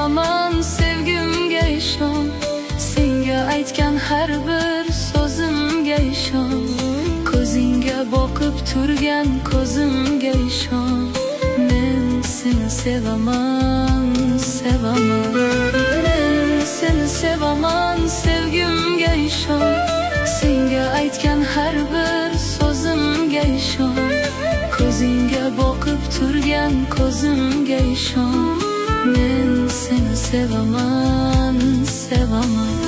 sevaman, sevgimga ishon. Senga aytgan har bir so'zimga ishon. Ko'zingga boqib turgan ko'zimga ishon. Men seni sevaman, sevaman. Men seni sevaman, sevgimga ishon. Senga aytgan har bir so'zimga ishon. Ko'zingga boqib turgan ko'zimga ishon. Men seni sevaman, sevaman.